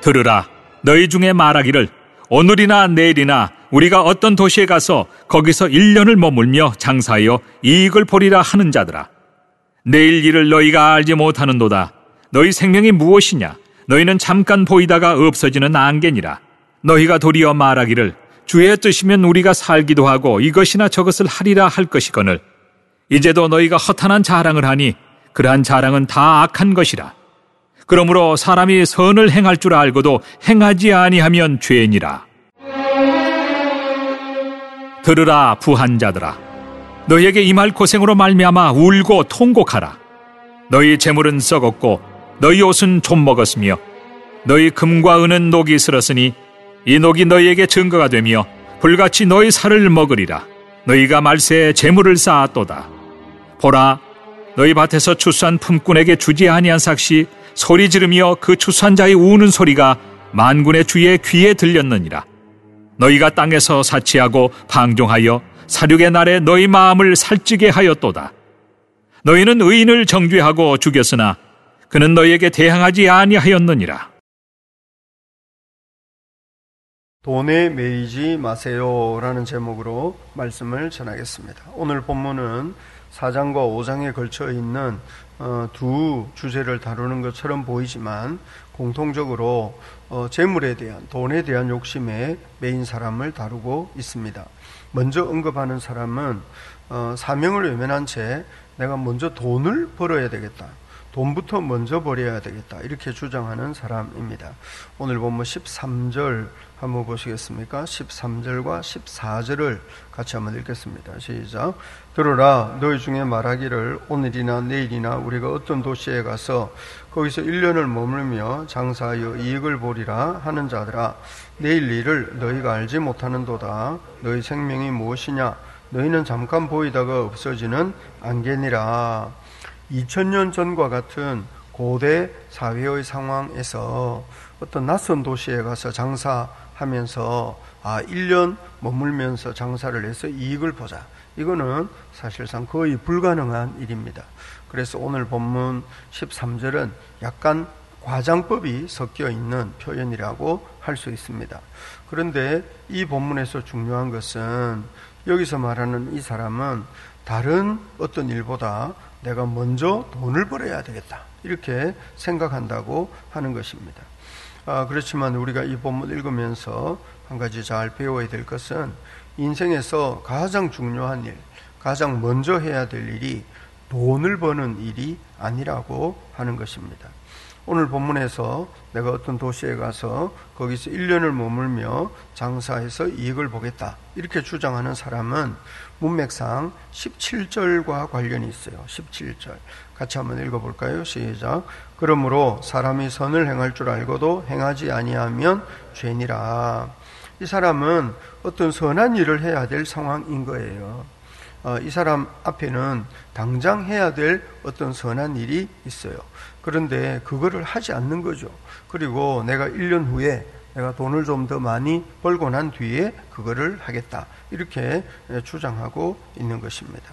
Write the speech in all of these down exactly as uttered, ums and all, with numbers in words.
들으라. 너희 중에 말하기를 오늘이나 내일이나 우리가 어떤 도시에 가서 거기서 일 년을 머물며 장사하여 이익을 보리라 하는 자들아. 내일 일을 너희가 알지 못하는도다. 너희 생명이 무엇이냐? 너희는 잠깐 보이다가 없어지는 안개니라. 너희가 도리어 말하기를 주의 뜻이면 우리가 살기도 하고 이것이나 저것을 하리라 할 것이거늘 이제도 너희가 허탄한 자랑을 하니 그러한 자랑은 다 악한 것이라. 그러므로 사람이 선을 행할 줄 알고도 행하지 아니하면 죄니라. 들으라 부한 자들아. 너희에게 임할 고생으로 말미암아 울고 통곡하라. 너희 재물은 썩었고 너희 옷은 좀 먹었으며 너희 금과 은은 녹이 슬었으니 이 녹이 너희에게 증거가 되며 불같이 너희 살을 먹으리라. 너희가 말세에 재물을 쌓았도다. 보라, 너희 밭에서 추수한 품꾼에게 주지 아니한 삭시 소리 지르며 그 추수한 자의 우는 소리가 만군의 주의 귀에 들렸느니라. 너희가 땅에서 사치하고 방종하여 사륙의 날에 너희 마음을 살찌게 하였도다. 너희는 의인을 정죄하고 죽였으나 그는 너희에게 대항하지 아니하였느니라. 돈에 매이지 마세요라는 제목으로 말씀을 전하겠습니다. 오늘 본문은 사 장과 오 장에 걸쳐 있는 두 주제를 다루는 것처럼 보이지만 공통적으로 재물에 대한, 돈에 대한 욕심에 매인 사람을 다루고 있습니다. 먼저 언급하는 사람은 사명을 외면한 채 내가 먼저 돈을 벌어야 되겠다, 돈부터 먼저 벌여야 되겠다, 이렇게 주장하는 사람입니다. 오늘 본문 십삼 절 한번 보시겠습니까? 십삼 절과 십사 절을 같이 한번 읽겠습니다. 시작. 들으라. 너희 중에 말하기를 오늘이나 내일이나 우리가 어떤 도시에 가서 거기서 일 년을 머물며 장사하여 이익을 보리라 하는 자들아. 내일 일을 너희가 알지 못하는도다. 너희 생명이 무엇이냐? 너희는 잠깐 보이다가 없어지는 안개니라. 이천 년 전과 같은 고대 사회의 상황에서 어떤 낯선 도시에 가서 장사하면서 아, 일 년 머물면서 장사를 해서 이익을 보자. 이거는 사실상 거의 불가능한 일입니다. 그래서 오늘 본문 십삼 절은 약간 과장법이 섞여 있는 표현이라고 할 수 있습니다. 그런데 이 본문에서 중요한 것은 여기서 말하는 이 사람은 다른 어떤 일보다 내가 먼저 돈을 벌어야 되겠다, 이렇게 생각한다고 하는 것입니다. 아, 그렇지만 우리가 이 본문 읽으면서 한 가지 잘 배워야 될 것은 인생에서 가장 중요한 일, 가장 먼저 해야 될 일이 돈을 버는 일이 아니라고 하는 것입니다. 오늘 본문에서 내가 어떤 도시에 가서 거기서 일 년을 머물며 장사해서 이익을 보겠다, 이렇게 주장하는 사람은 문맥상 십칠 절과 관련이 있어요. 십칠 절 같이 한번 읽어볼까요? 시작. 그러므로 사람이 선을 행할 줄 알고도 행하지 아니하면 죄니라. 이 사람은 어떤 선한 일을 해야 될 상황인 거예요. 어, 이 사람 앞에는 당장 해야 될 어떤 선한 일이 있어요. 그런데 그거를 하지 않는 거죠. 그리고 내가 일 년 후에 내가 돈을 좀 더 많이 벌고 난 뒤에 그거를 하겠다, 이렇게 주장하고 있는 것입니다.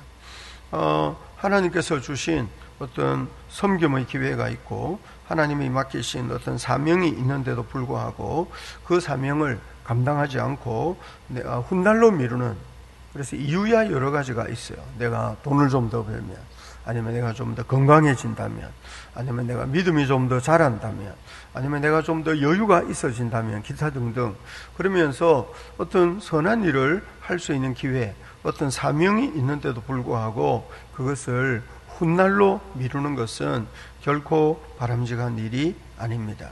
어, 하나님께서 주신 어떤 섬김의 기회가 있고 하나님이 맡기신 어떤 사명이 있는데도 불구하고 그 사명을 감당하지 않고 내가 훗날로 미루는, 그래서 이유야 여러 가지가 있어요. 내가 돈을 좀 더 벌면, 아니면 내가 좀 더 건강해진다면, 아니면 내가 믿음이 좀 더 자란다면, 아니면 내가 좀 더 여유가 있어진다면, 기타 등등. 그러면서 어떤 선한 일을 할 수 있는 기회, 어떤 사명이 있는데도 불구하고 그것을 훗날로 미루는 것은 결코 바람직한 일이 아닙니다.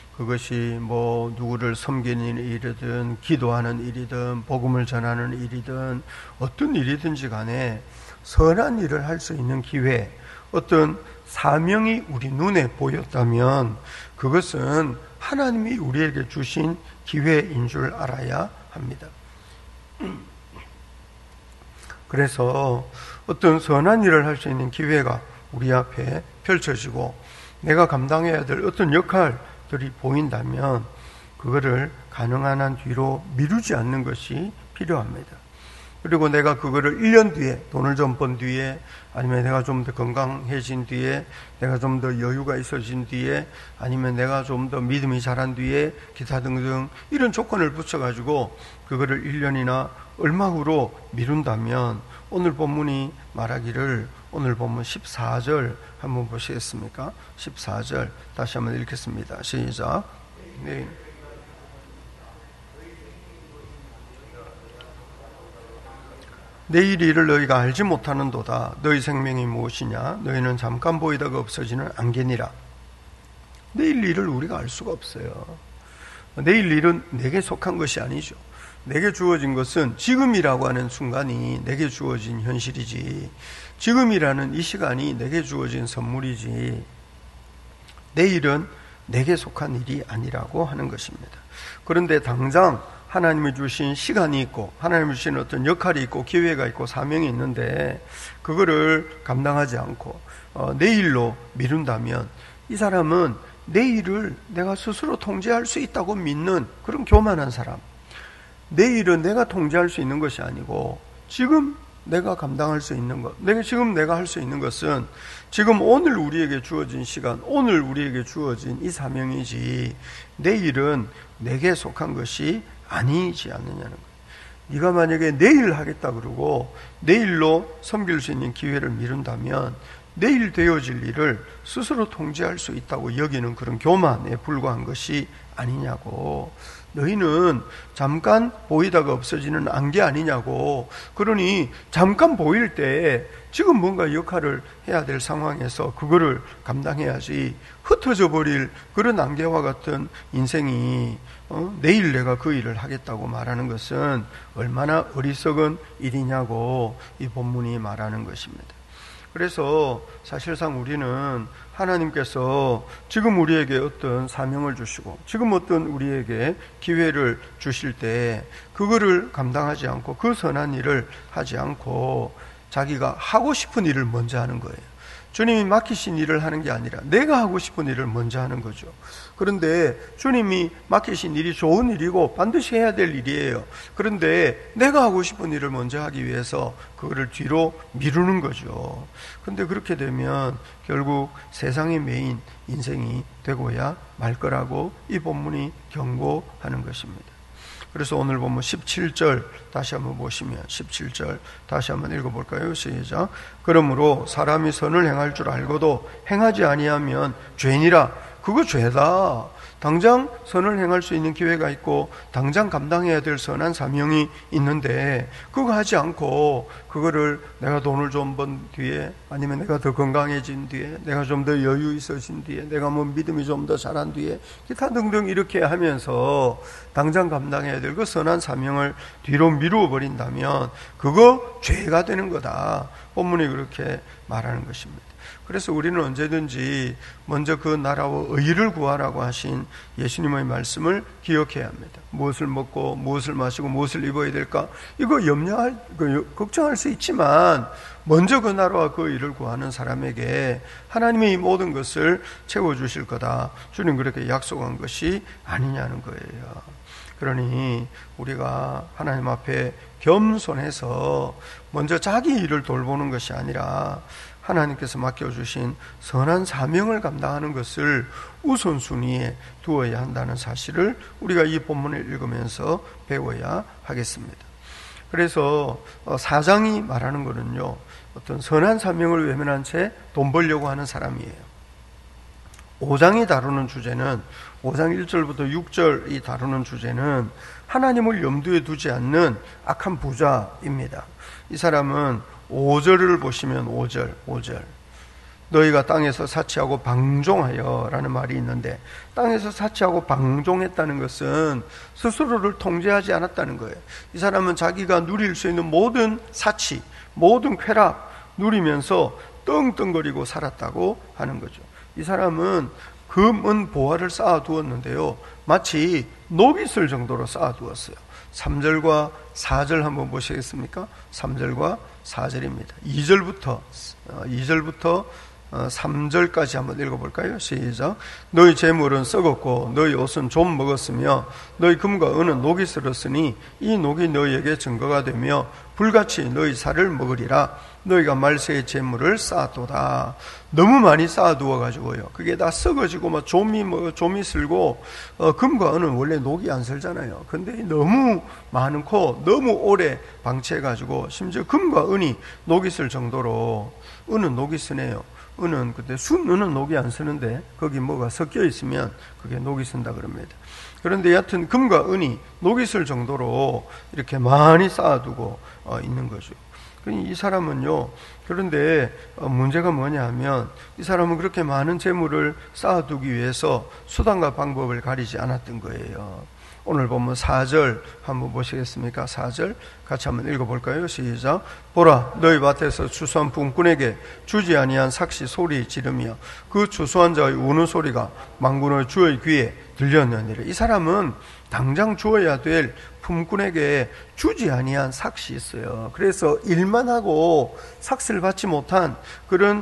그것이 뭐 누구를 섬기는 일이든 기도하는 일이든 복음을 전하는 일이든 어떤 일이든지 간에 선한 일을 할 수 있는 기회, 어떤 사명이 우리 눈에 보였다면 그것은 하나님이 우리에게 주신 기회인 줄 알아야 합니다. 그래서 어떤 선한 일을 할 수 있는 기회가 우리 앞에 펼쳐지고 내가 감당해야 될 어떤 역할들이 보인다면 그거를 가능한 한 뒤로 미루지 않는 것이 필요합니다. 그리고 내가 그거를 일 년 뒤에, 돈을 좀 번 뒤에, 아니면 내가 좀 더 건강해진 뒤에, 내가 좀 더 여유가 있어진 뒤에, 아니면 내가 좀 더 믿음이 자란 뒤에, 기타 등등 이런 조건을 붙여가지고 그거를 일 년이나 얼마 후로 미룬다면, 오늘 본문이 말하기를, 오늘 본문 십사 절 한번 보시겠습니까? 십사 절 다시 한번 읽겠습니다. 시작. 네. 내일 일을 너희가 알지 못하는도다. 너희 생명이 무엇이냐? 너희는 잠깐 보이다가 없어지는 안개니라. 내일 일을 우리가 알 수가 없어요. 내일 일은 내게 속한 것이 아니죠. 내게 주어진 것은 지금이라고 하는 순간이 내게 주어진 현실이지, 지금이라는 이 시간이 내게 주어진 선물이지, 내일은 내게 속한 일이 아니라고 하는 것입니다. 그런데 당장 하나님이 주신 시간이 있고, 하나님이 주신 어떤 역할이 있고, 기회가 있고, 사명이 있는데 그거를 감당하지 않고 어, 내일로 미룬다면, 이 사람은 내일을 내가 스스로 통제할 수 있다고 믿는 그런 교만한 사람. 내일은 내가 통제할 수 있는 것이 아니고, 지금 내가 감당할 수 있는 것, 내가 지금 내가 할 수 있는 것은 지금 오늘 우리에게 주어진 시간, 오늘 우리에게 주어진 이 사명이지, 내일은 내게 속한 것이 아니지 않느냐는 거예요. 네가 만약에 내일 하겠다 그러고 내일로 섬길 수 있는 기회를 미룬다면, 내일 되어질 일을 스스로 통제할 수 있다고 여기는 그런 교만에 불과한 것이 아니냐고. 너희는 잠깐 보이다가 없어지는 안개 아니냐고. 그러니 잠깐 보일 때 지금 뭔가 역할을 해야 될 상황에서 그거를 감당해야지, 흩어져 버릴 그런 안개와 같은 인생이 어? 내일 내가 그 일을 하겠다고 말하는 것은 얼마나 어리석은 일이냐고 이 본문이 말하는 것입니다. 그래서 사실상 우리는 하나님께서 지금 우리에게 어떤 사명을 주시고, 지금 어떤 우리에게 기회를 주실 때 그거를 감당하지 않고, 그 선한 일을 하지 않고 자기가 하고 싶은 일을 먼저 하는 거예요. 주님이 맡기신 일을 하는 게 아니라 내가 하고 싶은 일을 먼저 하는 거죠. 그런데 주님이 맡기신 일이 좋은 일이고 반드시 해야 될 일이에요. 그런데 내가 하고 싶은 일을 먼저 하기 위해서 그거를 뒤로 미루는 거죠. 그런데 그렇게 되면 결국 세상의 메인 인생이 되고야 말 거라고 이 본문이 경고하는 것입니다. 그래서 오늘 보면 십칠 절 다시 한번 보시면, 십칠 절 다시 한번 읽어볼까요? 시작. 그러므로 사람이 선을 행할 줄 알고도 행하지 아니하면 죄니라. 그거 죄다. 당장 선을 행할 수 있는 기회가 있고 당장 감당해야 될 선한 사명이 있는데 그거 하지 않고, 그거를 내가 돈을 좀 번 뒤에, 아니면 내가 더 건강해진 뒤에, 내가 좀 더 여유 있어진 뒤에, 내가 뭐 믿음이 좀 더 자란 뒤에, 기타 등등 이렇게 하면서 당장 감당해야 될 그 선한 사명을 뒤로 미루어 버린다면 그거 죄가 되는 거다. 본문이 그렇게 말하는 것입니다. 그래서 우리는 언제든지 먼저 그 나라와 의를 구하라고 하신 예수님의 말씀을 기억해야 합니다. 무엇을 먹고 무엇을 마시고 무엇을 입어야 될까? 이거 염려할, 걱정할 수 있지만 먼저 그 나라와 그 의를 구하는 사람에게 하나님이 이 모든 것을 채워주실 거다. 주님 그렇게 약속한 것이 아니냐는 거예요. 그러니 우리가 하나님 앞에 겸손해서 먼저 자기 일을 돌보는 것이 아니라 하나님께서 맡겨주신 선한 사명을 감당하는 것을 우선순위에 두어야 한다는 사실을 우리가 이 본문을 읽으면서 배워야 하겠습니다. 그래서 사 장이 말하는 것은요, 어떤 선한 사명을 외면한 채 돈 벌려고 하는 사람이에요. 오 장이 다루는 주제는, 오 장 일 절부터 육 절이 다루는 주제는 하나님을 염두에 두지 않는 악한 부자입니다. 이 사람은 오 절을 보시면 오 절, 오 절. 너희가 땅에서 사치하고 방종하여 라는 말이 있는데, 땅에서 사치하고 방종했다는 것은 스스로를 통제하지 않았다는 거예요. 이 사람은 자기가 누릴 수 있는 모든 사치, 모든 쾌락 누리면서 떵떵거리고 살았다고 하는 거죠. 이 사람은 금은 보화를 쌓아두었는데요, 마치 노빗을 정도로 쌓아두었어요. 삼 절과 사 절 한번 보시겠습니까? 삼 절과 사 절입니다. 이 절부터 이 절부터 삼 절까지 한번 읽어볼까요? 시작. 너희 재물은 썩었고 너희 옷은 좀 먹었으며 너희 금과 은은 녹이 슬었으니 이 녹이 너희에게 증거가 되며 불같이 너희 살을 먹으리라. 너희가 말세의 재물을 쌓았도다. 너무 많이 쌓아두어가지고요. 그게 다 썩어지고 막 좀이 뭐 좀이 슬고 어, 금과 은은 원래 녹이 안 슬잖아요. 근데 너무 많고 너무 오래 방치해가지고 심지어 금과 은이 녹이 슬 정도로 은은 녹이 쓰네요. 은은 그때 순은은 녹이 안 쓰는데 거기 뭐가 섞여 있으면 그게 녹이 쓴다 그럽니다. 그런데 여하튼 금과 은이 녹이 쓸 정도로 이렇게 많이 쌓아두고 어, 있는 거죠. 이 사람은요, 그런데 문제가 뭐냐 하면 이 사람은 그렇게 많은 재물을 쌓아두기 위해서 수단과 방법을 가리지 않았던 거예요. 오늘 보면 사 절 한번 보시겠습니까? 사 절 같이 한번 읽어볼까요? 시작. 보라, 너희 밭에서 추수한 품꾼에게 주지 아니한 삭시 소리 지르며 그 추수한 자의 우는 소리가 만군의 주의 귀에 들렸느니라. 이 사람은 당장 주어야 될 품꾼에게 주지 아니한 삭시 있어요. 그래서 일만 하고 삭스를 받지 못한 그런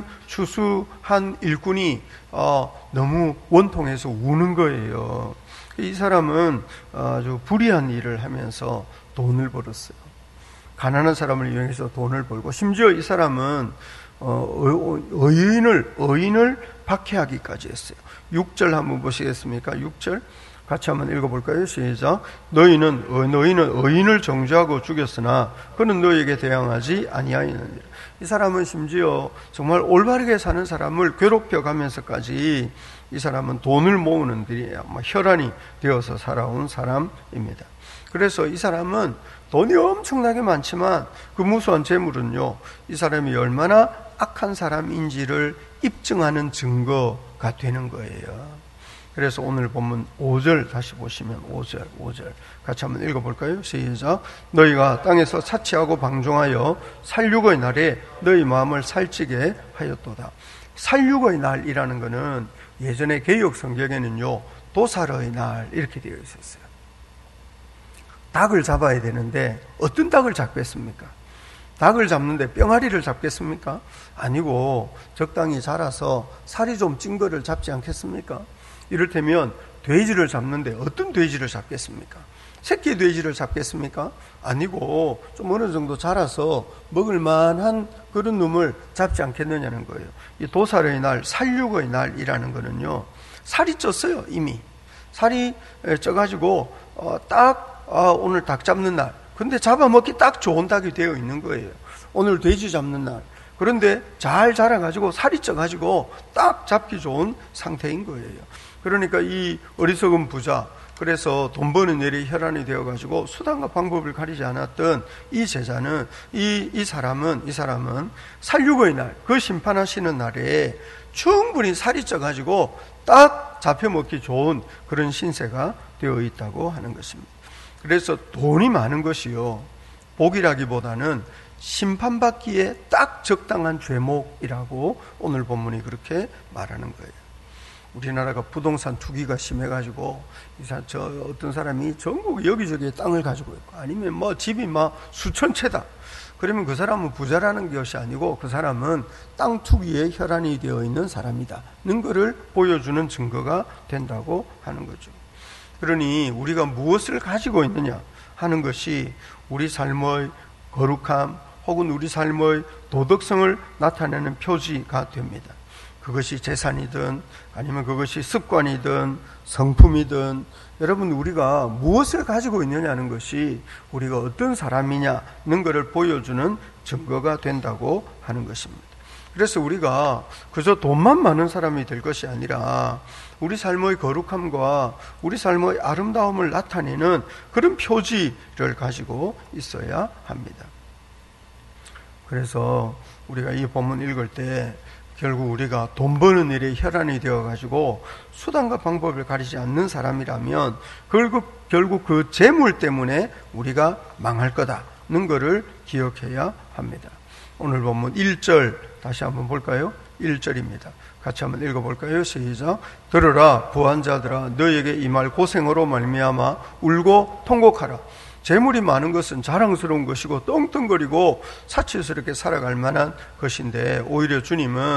추수한 일꾼이 어, 너무 원통해서 우는 거예요. 이 사람은 아주 불의한 일을 하면서 돈을 벌었어요. 가난한 사람을 이용해서 돈을 벌고 심지어 이 사람은 어, 의인을 의인을 박해하기까지 했어요. 육 절 한번 보시겠습니까? 육 절 같이 한번 읽어볼까요? 시작. 너희는 너희는 의인을 정죄하고 죽였으나 그는 너희에게 대항하지 아니하였느니라. 이 사람은 심지어 정말 올바르게 사는 사람을 괴롭혀가면서까지 이 사람은 돈을 모으는 일이 혈안이 되어서 살아온 사람입니다. 그래서 이 사람은 돈이 엄청나게 많지만 그 무수한 재물은요, 이 사람이 얼마나 악한 사람인지를 입증하는 증거가 되는 거예요. 그래서 오늘 본문 오 절 다시 보시면 오 절, 오 절 같이 한번 읽어볼까요? 시작. 너희가 땅에서 사치하고 방종하여 살육의 날에 너희 마음을 살찌게 하였도다. 살육의 날이라는 것은 예전에 개역 성경에는요, 도살의 날 이렇게 되어 있었어요. 닭을 잡아야 되는데 어떤 닭을 잡겠습니까? 닭을 잡는데 뿅아리를 잡겠습니까? 아니고 적당히 자라서 살이 좀 찐 거를 잡지 않겠습니까? 이를테면 돼지를 잡는데 어떤 돼지를 잡겠습니까? 새끼 돼지를 잡겠습니까? 아니고 좀 어느 정도 자라서 먹을 만한 그런 놈을 잡지 않겠느냐는 거예요. 이 도살의 날, 살육의 날이라는 거는요, 살이 쪘어요. 이미 살이 쪄가지고 어, 딱 아, 오늘 닭 잡는 날, 근데 잡아먹기 딱 좋은 닭이 되어 있는 거예요. 오늘 돼지 잡는 날, 그런데 잘 자라가지고 살이 쪄가지고 딱 잡기 좋은 상태인 거예요. 그러니까 이 어리석은 부자, 그래서 돈 버는 일이 혈안이 되어가지고 수단과 방법을 가리지 않았던 이 제자는, 이, 이 사람은, 이 사람은 살육의 날, 그 심판하시는 날에 충분히 살이 쪄가지고 딱 잡혀먹기 좋은 그런 신세가 되어 있다고 하는 것입니다. 그래서 돈이 많은 것이요, 복이라기보다는 심판받기에 딱 적당한 죄목이라고 오늘 본문이 그렇게 말하는 거예요. 우리나라가 부동산 투기가 심해가지고 저 어떤 사람이 전국 여기저기 땅을 가지고 있고 아니면 뭐 집이 막 수천 채다. 그러면 그 사람은 부자라는 것이 아니고 그 사람은 땅 투기에 혈안이 되어 있는 사람이다는 것을 보여주는 증거가 된다고 하는 거죠. 그러니 우리가 무엇을 가지고 있느냐 하는 것이 우리 삶의 거룩함 혹은 우리 삶의 도덕성을 나타내는 표지가 됩니다. 그것이 재산이든 아니면 그것이 습관이든 성품이든, 여러분 우리가 무엇을 가지고 있느냐는 것이 우리가 어떤 사람이냐는 것을 보여주는 증거가 된다고 하는 것입니다. 그래서 우리가 그저 돈만 많은 사람이 될 것이 아니라 우리 삶의 거룩함과 우리 삶의 아름다움을 나타내는 그런 표지를 가지고 있어야 합니다. 그래서 우리가 이 본문 읽을 때 결국 우리가 돈 버는 일에 혈안이 되어가지고 수단과 방법을 가리지 않는 사람이라면 결국, 결국 그 재물 때문에 우리가 망할 거다는 것을 기억해야 합니다. 오늘 본문 일 절 다시 한번 볼까요? 일 절입니다. 같이 한번 읽어볼까요? 시작. 들으라 부한 자들아, 너희에게 이 말 고생으로 말미암아 울고 통곡하라. 재물이 많은 것은 자랑스러운 것이고 떵떵거리고 사치스럽게 살아갈 만한 것인데, 오히려 주님은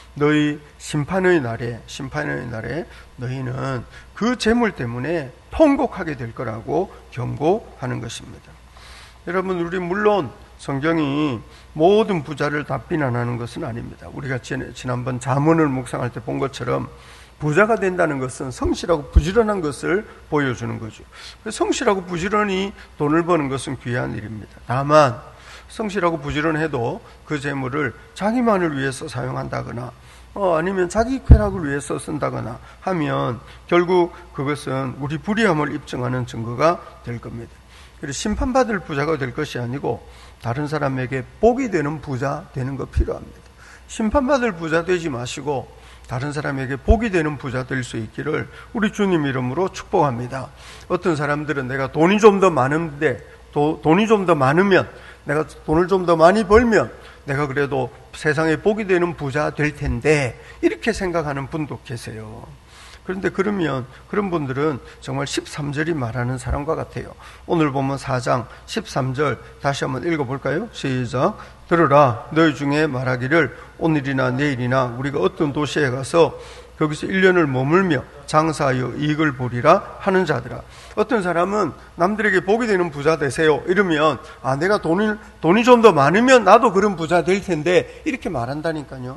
너희 심판의 날에 심판의 날에 너희는 그 재물 때문에 통곡하게 될 거라고 경고하는 것입니다. 여러분, 우리 물론 성경이 모든 부자를 다 비난하는 것은 아닙니다. 우리가 지난번 잠언을 묵상할 때 본 것처럼 부자가 된다는 것은 성실하고 부지런한 것을 보여주는 거죠. 성실하고 부지런히 돈을 버는 것은 귀한 일입니다. 다만 성실하고 부지런해도 그 재물을 자기만을 위해서 사용한다거나 어, 아니면 자기 쾌락을 위해서 쓴다거나 하면 결국 그것은 우리 불의함을 입증하는 증거가 될 겁니다. 그래서 심판받을 부자가 될 것이 아니고 다른 사람에게 복이 되는 부자 되는 거 필요합니다. 심판받을 부자 되지 마시고 다른 사람에게 복이 되는 부자 될 수 있기를 우리 주님 이름으로 축복합니다. 어떤 사람들은 내가 돈이 좀 더 많은데 도, 돈이 좀 더 많으면 내가 돈을 좀 더 많이 벌면 내가 그래도 세상에 복이 되는 부자 될 텐데 이렇게 생각하는 분도 계세요. 그런데 그러면 그런 분들은 정말 십삼 절이 말하는 사람과 같아요. 오늘 보면 사 장 십삼 절 다시 한번 읽어볼까요? 시작. 들으라, 너희 중에 말하기를 오늘이나 내일이나 우리가 어떤 도시에 가서 거기서 일 년을 머물며 장사하여 이익을 보리라 하는 자들아. 어떤 사람은 남들에게 복이 되는 부자 되세요 이러면 아 내가 돈이, 돈이 좀 더 많으면 나도 그런 부자 될 텐데 이렇게 말한다니까요.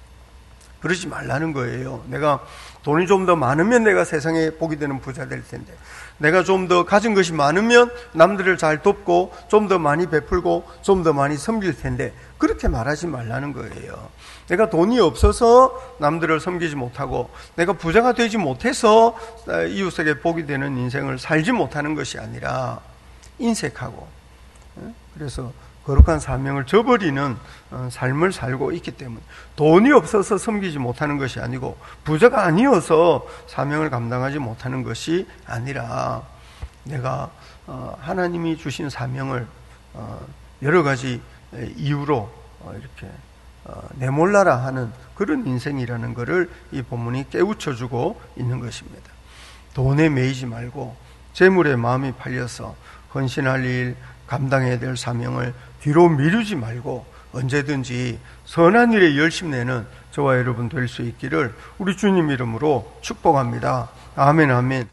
그러지 말라는 거예요. 내가 돈이 좀 더 많으면 내가 세상에 복이 되는 부자 될 텐데 내가 좀 더 가진 것이 많으면 남들을 잘 돕고 좀 더 많이 베풀고 좀 더 많이 섬길 텐데 그렇게 말하지 말라는 거예요. 내가 돈이 없어서 남들을 섬기지 못하고 내가 부자가 되지 못해서 이웃에게 복이 되는 인생을 살지 못하는 것이 아니라 인색하고 그래서 거룩한 사명을 저버리는 삶을 살고 있기 때문에 돈이 없어서 섬기지 못하는 것이 아니고 부자가 아니어서 사명을 감당하지 못하는 것이 아니라 내가 하나님이 주신 사명을 여러 가지 이유로 이렇게 내몰라라 하는 그런 인생이라는 것을 이 본문이 깨우쳐주고 있는 것입니다. 돈에 매이지 말고 재물에 마음이 팔려서 헌신할 일, 감당해야 될 사명을 뒤로 미루지 말고 언제든지 선한 일에 열심내는 저와 여러분 될 수 있기를 우리 주님 이름으로 축복합니다. 아멘, 아멘.